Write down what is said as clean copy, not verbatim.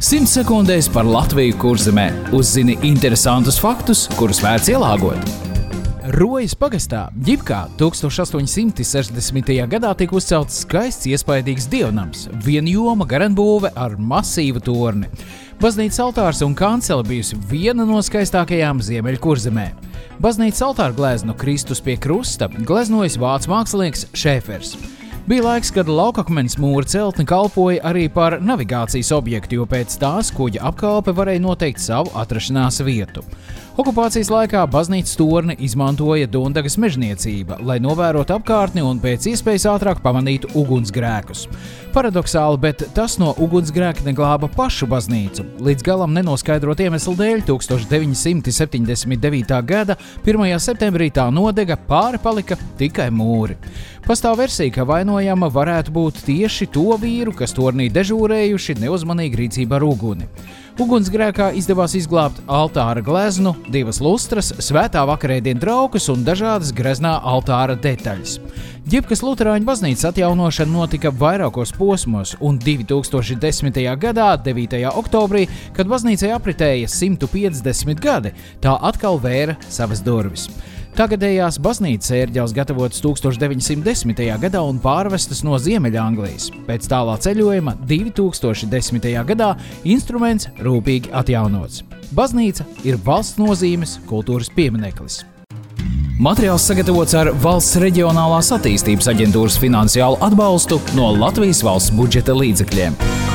100 sekundēs par Latviju Kurzemē. Uzzini interesantus faktus, kurus vērts ielāgot. Rojas pagastā, Ģipkā, 1860. gadā tika uzcelts skaists iespaidīgs dievnams, vienjoma garanbūve ar masīvu torni. Baznīcas altārs un kancele bijusi viena no skaistākajām Ziemeļkurzemē. Baznīcas altāra gleznu Kristus pie krusta gleznojis vācu mākslinieks Šēfers. Bija laiks, kad laukakmens mūra celtne kalpoja arī par navigācijas objektu, jo pēc tās kuģa apkalpe varēja noteikt savu atrašanās vietu. Okupācijas laikā baznīcas torni izmantoja Dundagas mežniecība, lai novērotu apkārtni un pēc iespējas ātrāk pamanītu ugunsgrēkus. Paradoxāli, bet tas no ugunsgrēka neglāba pašu baznīcu. Līdz galam nenoskaidrot iemeslu dēļ 1979. gada 1. septembrī tā nodega, pāri palika tikai mūri. Pastāv versija, ka vainojama varētu būt tieši to vīru, kas tornī dežūrējuši neuzmanīgi rīcībā ar uguni. Ugunsgrēkā izdevās izglābt altāra gleznu, 2 lustras, svētā vakarēdienu traukus un dažādas greznā altāra detaļas. Ģipkas luterāņu baznīcas atjaunošana notika vairākos posmos, un 2010. gadā, 9. oktobrī, kad baznīcai apritēja 150 gadi, tā atkal vēra savas durvis. Tagadējās baznīcas ērģeles gatavotas 1910. gadā un pārvestas no Ziemeļanglijas. Pēc tālā ceļojuma 2010. gadā instruments rūpīgi atjaunots. Baznīca ir valsts nozīmes kultūras piemineklis. Materiāls sagatavots ar Valsts reģionālās attīstības aģentūras finansiālu atbalstu no Latvijas valsts budžeta līdzekļiem.